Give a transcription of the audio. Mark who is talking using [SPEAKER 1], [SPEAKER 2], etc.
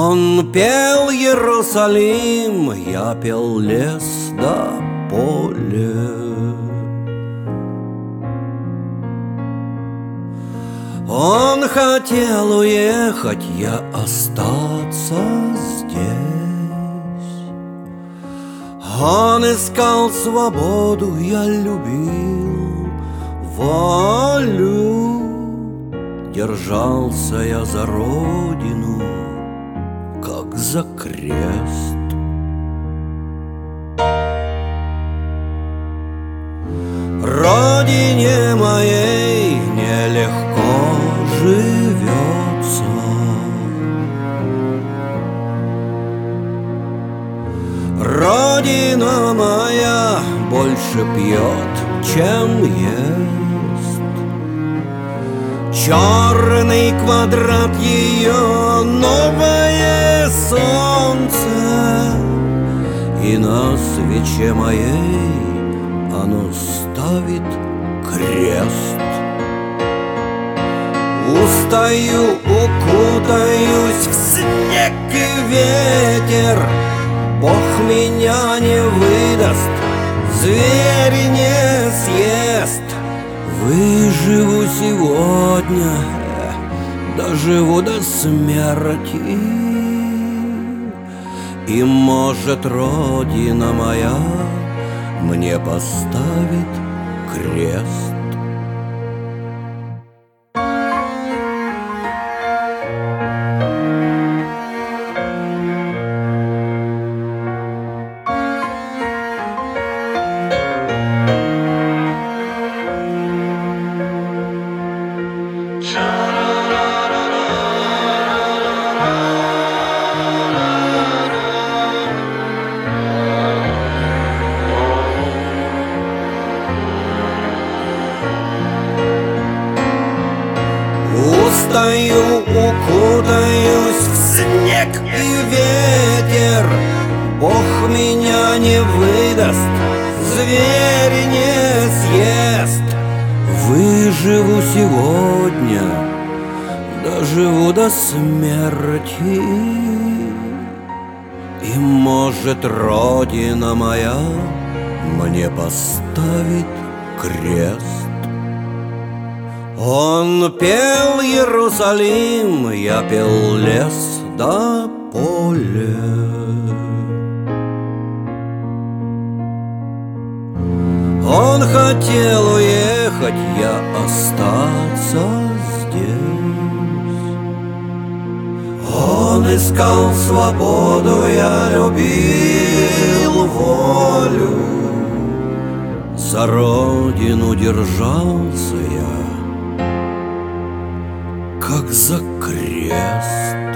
[SPEAKER 1] Он пел Иерусалим, я пел лес да поле. Он хотел уехать, я остаться здесь. Он искал свободу, я любил волю. Держался я за родину, как за крест. Родине моей нелегко живется. Родина моя больше пьет, чем ест. Черный квадрат ее новое солнце, и на свече моей оно ставит крест. Устаю, укутаюсь в снег и ветер. Бог меня не выдаст, зверь не съест. Выживу сегодня, доживу до смерти. И может Родина моя мне поставит крест. Устаю, укутаюсь в снег и ветер. Бог меня не выдаст, зверь не съест. Выживу сегодня, доживу до смерти. И может Родина моя мне поставит крест. Он пел Иерусалим, я пел лес да поле. Он хотел уехать, я остаться здесь. Он искал свободу, я любил волю. За родину держался я, как за крест.